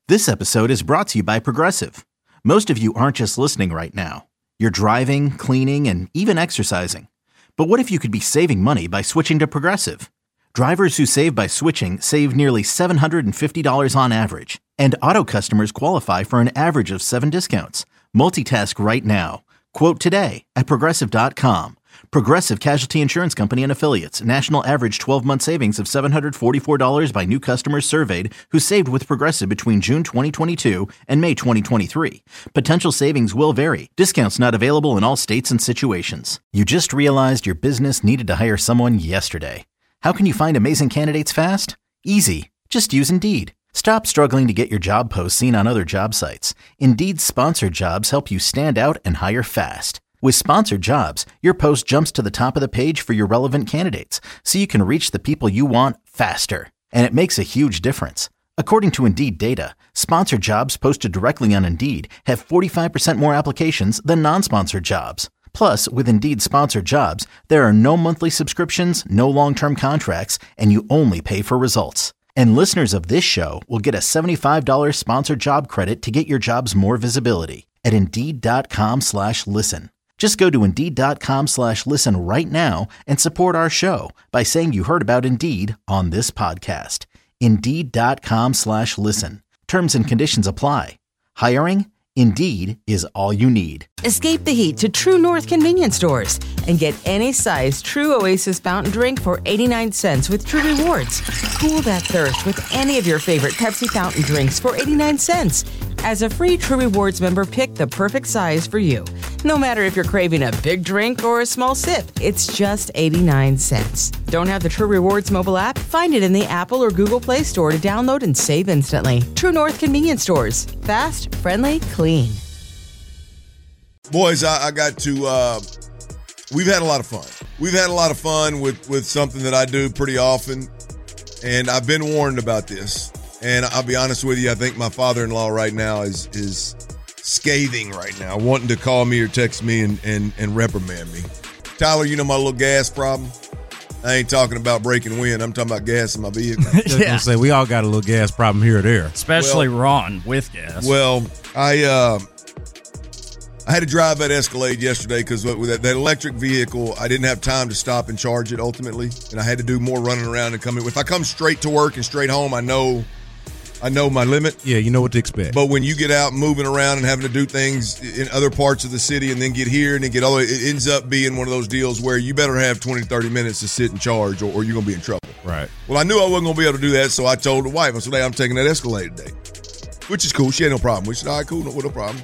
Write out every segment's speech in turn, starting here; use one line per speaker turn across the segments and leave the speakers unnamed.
This episode is brought to you by Progressive. Most of you aren't just listening right now. You're driving, cleaning, and even exercising. But what if you could be saving money by switching to Progressive? Drivers who save by switching save nearly $750 on average. And auto customers qualify for an average of 7 discounts. Multitask right now. Quote today at Progressive.com. Progressive Casualty Insurance Company and Affiliates. National average 12-month savings of $744 by new customers surveyed who saved with Progressive between June 2022 and May 2023. Potential savings will vary. Discounts not available in all states and situations. You just realized your business needed to hire someone yesterday. How can you find amazing candidates fast? Easy. Just use Indeed. Stop struggling to get your job posts seen on other job sites. Indeed's sponsored jobs help you stand out and hire fast. With sponsored jobs, your post jumps to the top of the page for your relevant candidates, so you can reach the people you want faster. And it makes a huge difference. According to Indeed data, sponsored jobs posted directly on Indeed have 45% more applications than non-sponsored jobs. Plus, with Indeed sponsored jobs, there are no monthly subscriptions, no long-term contracts, and you only pay for results. And listeners of this show will get a $75 sponsored job credit to get your jobs more visibility at Indeed.com/listen. Just go to Indeed.com/listen right now and support our show by saying you heard about Indeed on this podcast. Indeed.com/listen. Terms and conditions apply. Hiring? Indeed is all you need.
Escape the heat to True North convenience stores and get any size True Oasis fountain drink for 89 cents with True Rewards. Cool that thirst with any of your favorite Pepsi fountain drinks for 89 cents. As a free True Rewards member, pick the perfect size for you. No matter if you're craving a big drink or a small sip, it's just 89 cents. Don't have the True Rewards mobile app? Find it in the Apple or Google Play Store to download and save instantly. True North convenience stores. Fast, friendly, clean.
Boys, I got to, we've had a lot of fun. We've had a lot of fun with something that I do pretty often, and I've been warned about this. And I'll be honest with you, I think my father-in-law right now is scathing right now, wanting to call me or text me and reprimand me. Tyler, you know my little gas problem? I ain't talking about breaking wind. I'm talking about gas in my vehicle.
Yeah. Say we all got a little gas problem here or there.
Especially Ron with gas.
Well, I had to drive that Escalade yesterday because with that electric vehicle, I didn't have time to stop and charge it ultimately, and I had to do more running around and coming. If I come straight to work and straight home, I know my limit.
Yeah, you know what to expect.
But when you get out moving around and having to do things in other parts of the city and then get here and then get all the way, it ends up being one of those deals where you better have 20, 30 minutes to sit and charge or you're going to be in trouble.
Right.
Well, I knew I wasn't going to be able to do that, so I told the wife, I said, hey, I'm taking that Escalade today, which is cool. She had no problem. We said, all right, cool, no problem.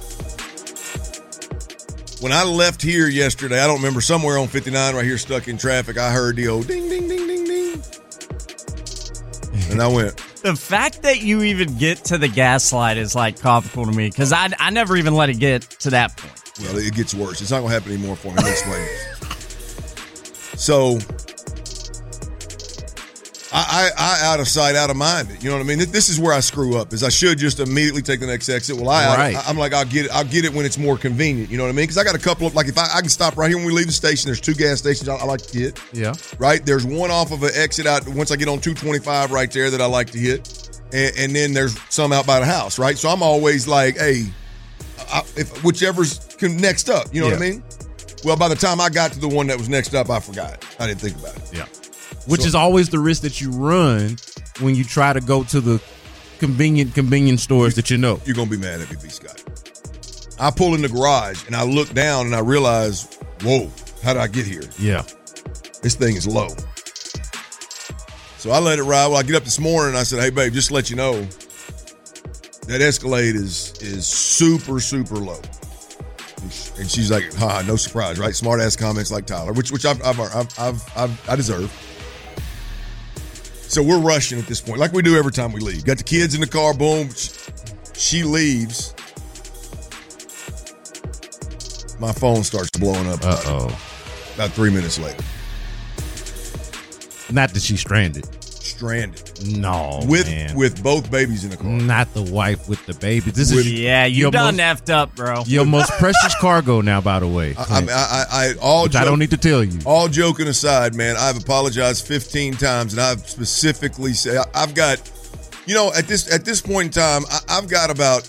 When I left here yesterday, I don't remember, somewhere on 59 right here stuck in traffic, I heard the old ding, ding, ding, ding, ding. And I went.
The fact that you even get to the gas slide is like comical to me because I never even let it get to that point.
Well, it gets worse. It's not going to happen anymore for me. Let me explain this. So, I out of sight, out of mind. You know what I mean? This is where I screw up. Is I should just immediately take the next exit. Well, I'm like, I'll get it when it's more convenient. You know what I mean? Because I got a couple of, like, if I can stop right here when we leave the station. There's 2 gas stations I like to hit. Yeah. Right. There's one off of an exit out once I get on 225 right there that I like to hit, and then there's some out by the house. Right. So I'm always like, hey, if whichever's next up. You know what I mean? Well, by the time I got to the one that was next up, I forgot. I didn't think about it.
Yeah. Which is always the risk that you run when you try to go to the convenient stores that you know.
You're going to be mad at me, B. Scott. I pull in the garage, and I look down, and I realize, whoa, how did I get here?
Yeah.
This thing is low. So I let it ride. Well, I get up this morning, and I said, hey, babe, just to let you know, that Escalade is super, super low. And she's like, no surprise, right? Smart ass comments like Tyler, which I deserve. So we're rushing at this point, like we do every time we leave. Got the kids in the car, boom. She leaves. My phone starts blowing up. About 3 minutes later.
Not that she's stranded.
No,
man.
With both babies in the car.
Not the wife with the baby.
You done effed up, bro.
Your most precious cargo now, by the way.
I
don't need to tell you.
All joking aside, man, I've apologized 15 times, and I've specifically said I've got You know, at this point in time, I got about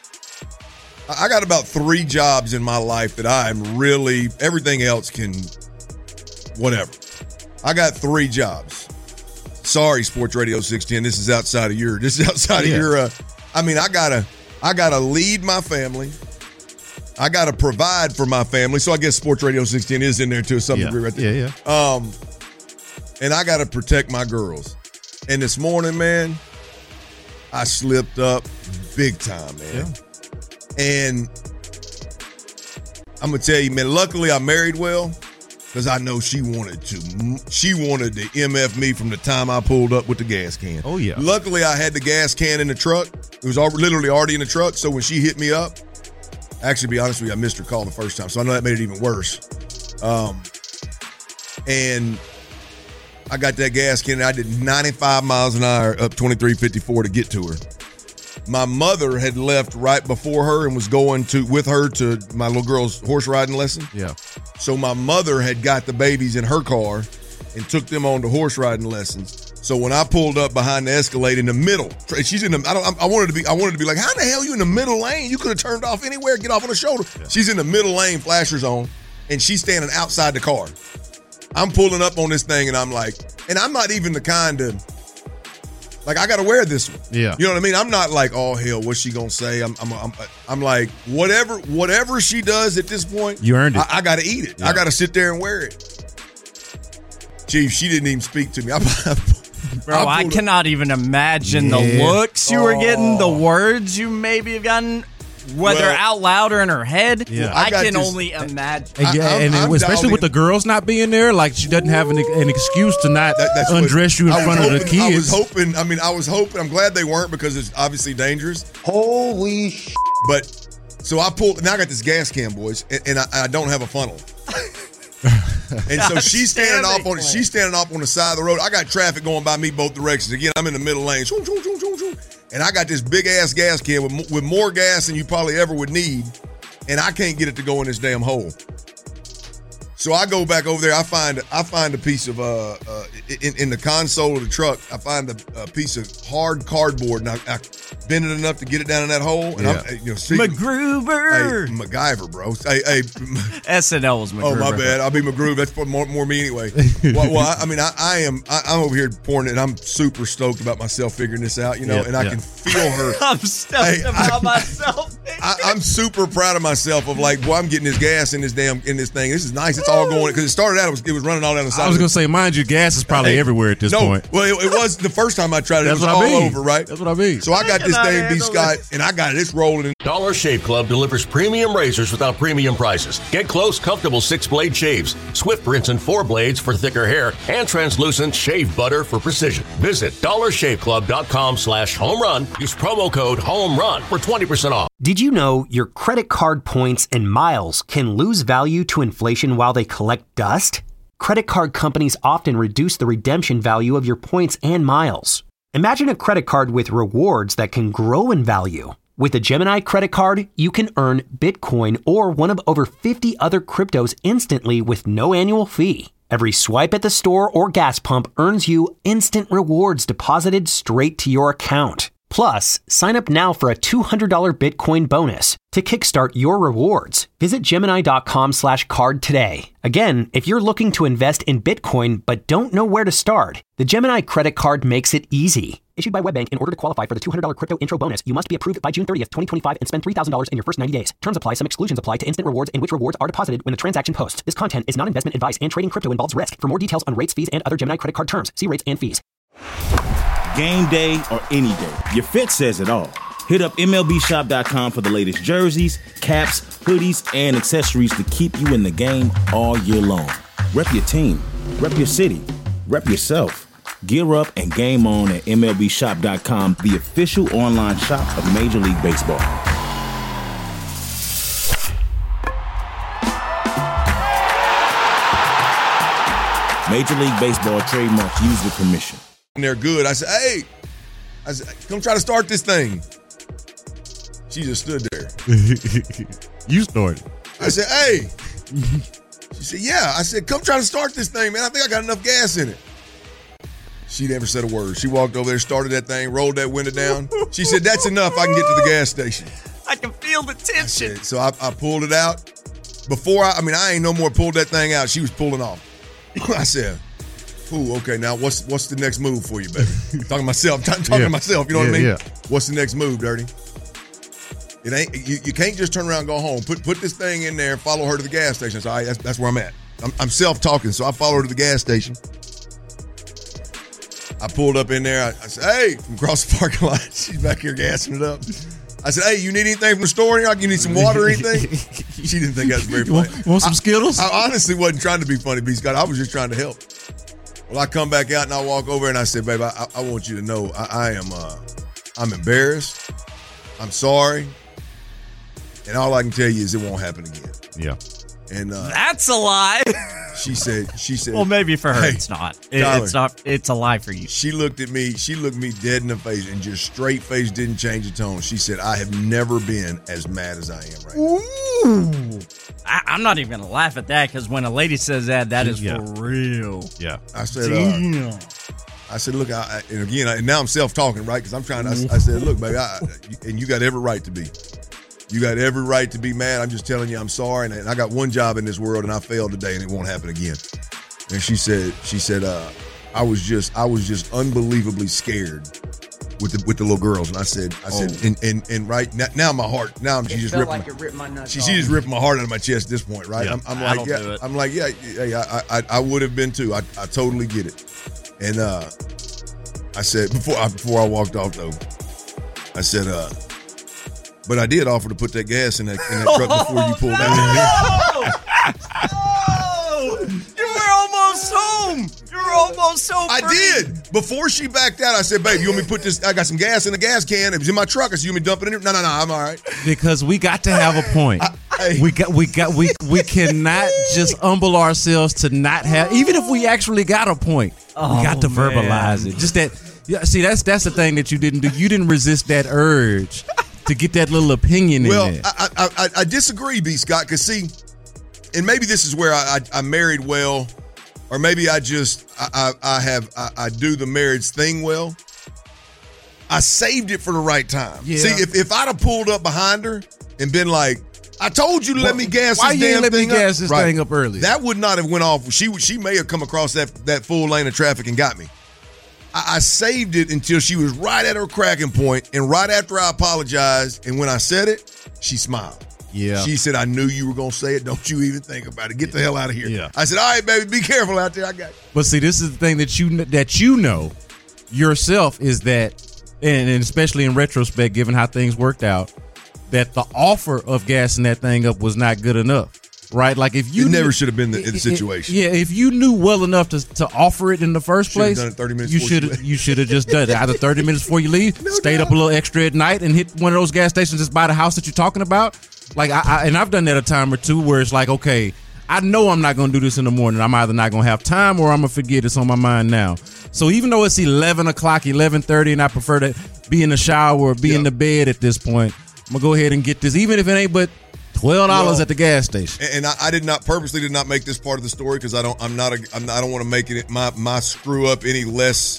3 jobs in my life that I'm really, everything else can, whatever. I got 3 jobs. Sorry, Sports Radio 610. This is outside of your, I mean, I gotta lead my family. I gotta provide for my family. So I guess Sports Radio 610 is in there to some degree right there.
Yeah.
And I gotta protect my girls. And this morning, man, I slipped up big time, man.
Yeah.
And I'm going to tell you, man, luckily I married well because I know she wanted to MF me from the time I pulled up with the gas can.
Oh, yeah.
Luckily, I had the gas can in the truck. It was literally already in the truck. So when she hit me up, actually, to be honest with you, I missed her call the first time. So I know that made it even worse. And I got that gas can, and I did 95 miles an hour up 2354 to get to her. My mother had left right before her and was going with her to my little girl's horse riding lesson.
Yeah.
So my mother had got the babies in her car and took them on to horse riding lessons. So when I pulled up behind the Escalade in the middle, she's in the. I wanted to be like, how the hell are you in the middle lane? You could have turned off anywhere, get off on the shoulder. Yeah. She's in the middle lane, flashers on, and she's standing outside the car. I'm pulling up on this thing, and I'm like, and I'm not even the kind of, like, I got to wear this one.
Yeah.
You know what I mean? I'm not like, oh, hell, what's she going to say? I'm like, whatever she does at this point,
you earned it.
I got to eat it. Yeah. I got to sit there and wear it. Chief, she didn't even speak to me.
Bro, I cannot even imagine the looks you were getting, the words you maybe have gotten. Whether out loud or in her head, I can only imagine.
And especially with the girls not being there, like she doesn't have an excuse to not undress you in front of the kids.
I was hoping. I'm glad they weren't because it's obviously dangerous.
Holy shit.
But, so I pulled, now I got this gas can, boys, and I don't have a funnel. And so she's standing off on the side of the road. I got traffic going by me both directions. Again, I'm in the middle lane. And I got this big-ass gas can with more gas than you probably ever would need, and I can't get it to go in this damn hole. So I go back over there. I find a piece of in the console of the truck. I find a piece of hard cardboard, and I bend it enough to get it down in that hole. And I'm,
MacGruber,
hey, MacGyver, bro. Hey,
SNL was MacGruber.
Oh my bad. I'll be MacGruber. That's more me anyway. I'm over here pouring it. And I'm super stoked about myself figuring this out, and I can feel her.
I'm stoked about myself.
I'm super proud of myself of like, boy, I'm getting this gas in this thing. This is nice. It's all going, because it started out, it was running all down the side.
I was going to say, mind you, gas is probably everywhere at this point.
Well, it was the first time I tried it. It was all over, right?
That's what I mean.
So I got this thing, B. Scott, and I got it. It's rolling.
Dollar Shave Club delivers premium razors without premium prices. Get close, comfortable 6-blade shaves, Swift rinse and 4 blades for thicker hair, and translucent shave butter for precision. Visit dollarshaveclub.com/homerun. Use promo code HOMERUN for 20% off.
Did you know your credit card points and miles can lose value to inflation while they collect dust? Credit card companies often reduce the redemption value of your points and miles. Imagine a credit card with rewards that can grow in value. With a Gemini credit card, you can earn Bitcoin or one of over 50 other cryptos instantly with no annual fee. Every swipe at the store or gas pump earns you instant rewards deposited straight to your account. Plus, sign up now for a $200 Bitcoin bonus to kickstart your rewards. Visit Gemini.com/card today. Again, if you're looking to invest in Bitcoin but don't know where to start, the Gemini credit card makes it easy. Issued by WebBank, in order to qualify for the $200 crypto intro bonus, you must be approved by June 30th, 2025 and spend $3,000 in your first 90 days. Terms apply. Some exclusions apply to instant rewards in which rewards are deposited when the transaction posts. This content is not investment advice, and trading crypto involves risk. For more details on rates, fees, and other Gemini credit card terms, see rates and fees.
Game day or any day, your fit says it all. Hit up MLBshop.com for the latest jerseys, caps, hoodies, and accessories to keep you in the game all year long. Rep your team, rep your city, rep yourself. Gear up and game on at MLBshop.com, the official online shop of Major League Baseball. Major League Baseball trademark used with permission.
And they're good. I said, hey, come try to start this thing. She just stood there.
You started.
I said, hey. She said, yeah. I said, come try to start this thing, man. I think I got enough gas in it. She never said a word. She walked over there, started that thing, rolled that window down. She said, "That's enough. I can get to the gas station."
I can feel the tension.
So I pulled it out. Before I ain't no more pulled that thing out. She was pulling off. I said, "Ooh, okay. Now what's the next move for you, baby?" Talking to myself. Talking to myself. You know what I mean?
Yeah.
What's the next move, Dirty? It ain't. You can't just turn around and go home. Put this thing in there and follow her to the gas station. So that's where I'm at. I'm self-talking, so I follow her to the gas station. I pulled up in there. I said, "Hey," from across the parking lot. She's back here gassing it up. I said, "Hey, you need anything from the store? You need some water or anything?" She didn't think that was very funny.
Want some Skittles?
I honestly wasn't trying to be funny, B. Scott. I was just trying to help. Well, I come back out and I walk over and I said, "Babe, I want you to know I'm embarrassed. I'm sorry. And all I can tell you is it won't happen again."
Yeah.
And
that's a lie.
She said.
Well, maybe for her it's not. It's not. It's a lie for you.
She looked at me. She looked me dead in the face and just straight face, didn't change the tone. She said, "I have never been as mad as I am right now."
Ooh. I'm not even gonna laugh at that because when a lady says that is for real.
Yeah.
I said, "Look, and now I'm self-talking, right? Because I'm trying to. I said, look, baby, and you got every right to be. You got every right to be mad. I'm just telling you I'm sorry, and I got one job in this world, and I failed today, and it won't happen again." And she said, I was just unbelievably scared with the little girls, and I said, and right now my heart, now she just ripped my nuts. She just ripped my heart out of my chest at this point, right?
Yeah,
I'm like, I would have been too. I totally get it. And I said before I walked off though, I said, but I did offer to put that gas in that truck before you pulled out.
You were almost home. You were almost home.
I did. Before she backed out, I said, "Babe, you want me to put this? I got some gas in the gas can. It was in my truck. I said, you want me to dump it in there?" No, I'm all right.
Because we got to have a point. We cannot just humble ourselves to not have, even if we actually got a point. We got to verbalize it. Just that. Yeah. See, that's the thing that you didn't do. You didn't resist that urge to get that little opinion in there.
Well, I disagree, B. Scott, because see, and maybe this is where I married well, or maybe I do the marriage thing well. I saved it for the right time. Yeah. See, if I'd have pulled up behind her and been like, "I told you to let me gas this damn thing up.
Gas this thing up early?"
That would not have went off. She may have come across that full lane of traffic and got me. I saved it until she was right at her cracking point, and right after I apologized, and when I said it, she smiled.
Yeah.
She said, "I knew you were going to say it. Don't you even think about it. Get the hell out of here."
Yeah.
I said, "All right, baby, be careful out there. I got you."
But see, this is the thing that you know yourself is that, and especially in retrospect, given how things worked out, that the offer of gassing that thing up was not good enough. Right, like if you
never should have been in the situation.
If you knew well enough to offer it in the first place,
done it 30 minutes
you should have just done it either 30 minutes before you leave, stayed up a little extra at night, and hit one of those gas stations just by the house that you're talking about. Like I've done that a time or two where it's like, okay, I know I'm not going to do this in the morning. I'm either not going to have time or I'm going to forget it's on my mind now. So even though it's 11 o'clock, 11:30, and I prefer to be in the shower or be in the bed at this point, I'm going to go ahead and get this, even if it ain't but $12 at the gas station.
And I purposely did not make this part of the story because I don't want to make it my screw up any less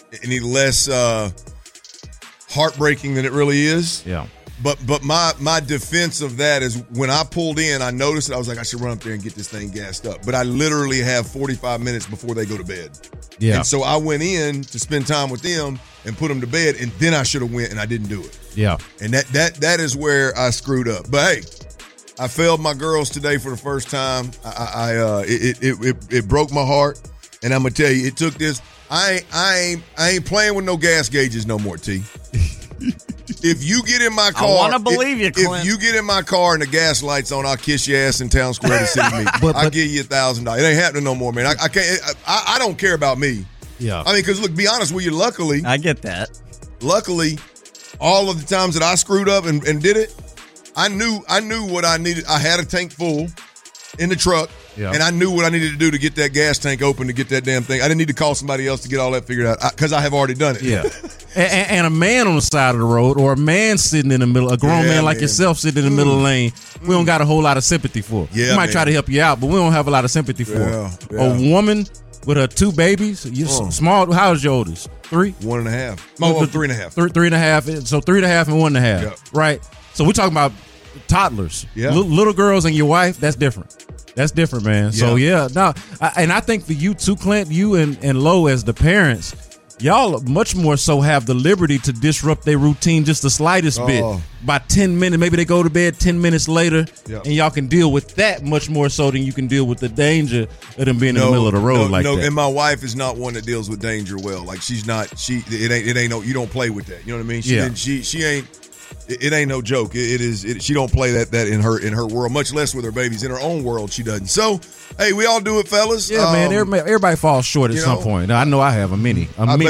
heartbreaking than it really is.
Yeah.
But my defense of that is when I pulled in, I noticed it. I was like, I should run up there and get this thing gassed up. But I literally have 45 minutes before they go to bed.
Yeah.
And so I went in to spend time with them and put them to bed, and then I should have went, and I didn't do it.
Yeah.
And that is where I screwed up. But hey, I failed my girls today for the first time. It broke my heart, and I'm gonna tell you, it took this. I ain't playing with no gas gauges no more, T. If you get in my car,
I want to believe you, Clint.
If you get in my car and the gas light's on, I'll kiss your ass in Town Square to City Meet. I'll give you $1,000. It ain't happening no more, man. I can't. I don't care about me.
Yeah.
I mean, because look, be honest with you. Luckily,
I get that.
Luckily, all of the times that I screwed up and did it, I knew what I needed. I had a tank full in the truck, and I knew what I needed to do to get that gas tank open to get that damn thing. I didn't need to call somebody else to get all that figured out because I have already done it.
Yeah. And a man on the side of the road or a man sitting in the middle, a grown man like yourself sitting in the middle lane, we don't got a whole lot of sympathy for.
Yeah,
we might try to help you out, but we don't have a lot of sympathy for.
Yeah.
A woman with her 2 babies. Small. How is your oldest? 3?
1.5. Oh, 3.5.
3.5. So 3.5 and 1.5. Yep. Right. So we're talking about toddlers.
Yeah.
Little girls and your wife. That's different. That's different, man. Yeah. So and I think for you too, Clint, you and Lo as the parents, y'all much more so have the liberty to disrupt their routine just the slightest bit. By 10 minutes, maybe they go to bed 10 minutes later, and y'all can deal with that much more so than you can deal with the danger of them being in the middle of the road that.
And my wife is not one that deals with danger well. Like she's not. It ain't no. You don't play with that. You know what I mean? She ain't. It ain't no joke. She don't play that in her world, much less with her babies. In her own world, she doesn't. So, hey, we all do it, fellas.
Yeah, man. Everybody falls short at some point. I know I have a mini.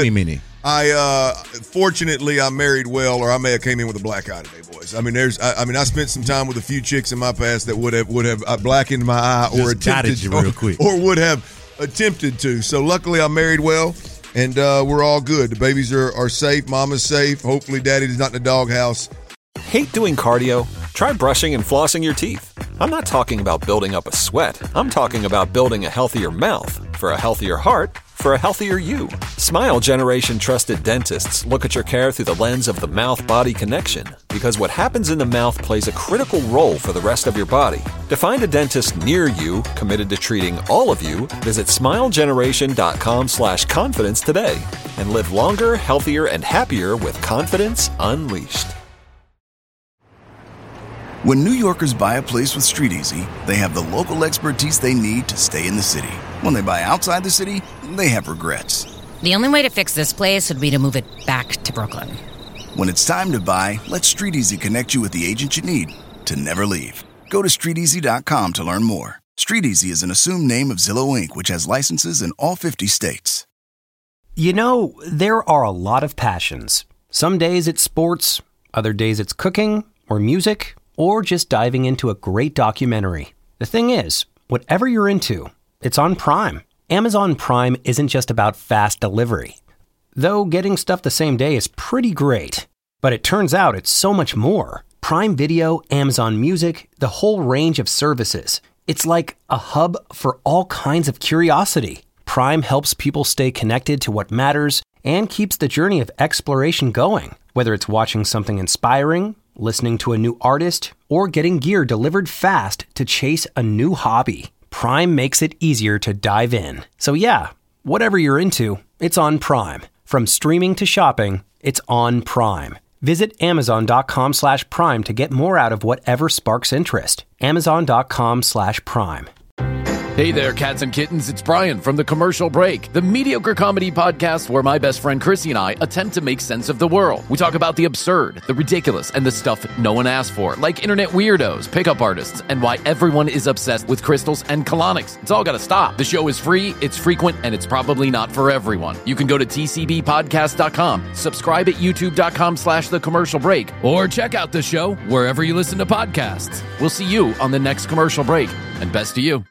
Fortunately, I married well, or I may have came in with a black eye today, boys. I mean, I spent some time with a few chicks in my past that would have blackened my eye or attempted
real quick.
or would have attempted to. So, luckily, I married well. And we're all good. The babies are safe. Mama's safe. Hopefully, Daddy's not in the doghouse.
Hate doing cardio? Try brushing and flossing your teeth. I'm not talking about building up a sweat. I'm talking about building a healthier mouth for a healthier heart for a healthier you. Smile Generation trusted dentists look at your care through the lens of the mouth-body connection, because what happens in the mouth plays a critical role for the rest of your body. To find a dentist near you committed to treating all of you, visit smilegeneration.com/confidence today and live longer, healthier, and happier with confidence unleashed.
When New Yorkers buy a place with StreetEasy, they have the local expertise they need to stay in the city. When they buy outside the city, they have regrets.
The only way to fix this place would be to move it back to Brooklyn.
When it's time to buy, let StreetEasy connect you with the agent you need to never leave. Go to StreetEasy.com to learn more. StreetEasy is an assumed name of Zillow Inc., which has licenses in all 50 states.
You know, there are a lot of passions. Some days it's sports, other days it's cooking or music, or just diving into a great documentary. The thing is, whatever you're into, it's on Prime. Amazon Prime isn't just about fast delivery. Though getting stuff the same day is pretty great. But it turns out it's so much more. Prime Video, Amazon Music, the whole range of services. It's like a hub for all kinds of curiosity. Prime helps people stay connected to what matters and keeps the journey of exploration going. Whether it's watching something inspiring, listening to a new artist, or getting gear delivered fast to chase a new hobby, Prime makes it easier to dive in. So yeah, whatever you're into, it's on Prime. From streaming to shopping, it's on Prime. Visit Amazon.com/Prime to get more out of whatever sparks interest. Amazon.com/Prime.
Hey there, cats and kittens. It's Brian from The Commercial Break, the mediocre comedy podcast where my best friend Chrissy and I attempt to make sense of the world. We talk about the absurd, the ridiculous, and the stuff no one asked for, like internet weirdos, pickup artists, and why everyone is obsessed with crystals and colonics. It's all got to stop. The show is free, it's frequent, and it's probably not for everyone. You can go to tcbpodcast.com, subscribe at youtube.com/The Commercial Break, or check out the show wherever you listen to podcasts. We'll see you on the next Commercial Break, and best to you.